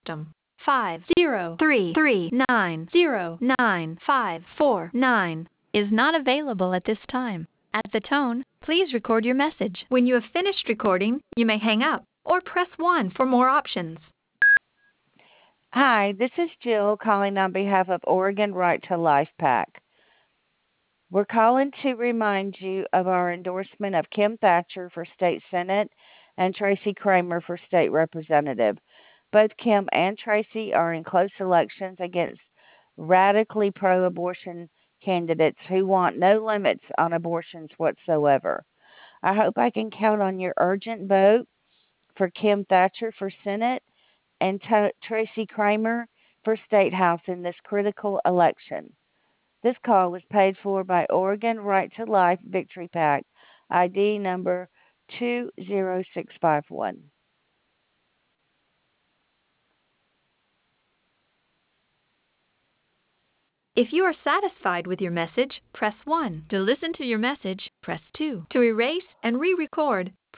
system. 503390954 is not available at this time. At the tone, please record your message. When you have finished recording, you may hang up or press 1 for more options. Hi, this is Jill calling on behalf of Oregon Right to Life PAC. We're calling to remind you of our endorsement of Kim Thatcher for State Senate and Tracy Kramer for State Representative. Both Kim and Tracy are in close elections against radically pro-abortion candidates who want no limits on abortions whatsoever. I hope I can count on your urgent vote for Kim Thatcher for Senate and Tracy Kramer for State House in this critical election. This call was paid for by Oregon Right to Life Victory PAC, ID number 20651. If you are satisfied with your message, press 1. To listen to your message, press 2. To erase and re-record,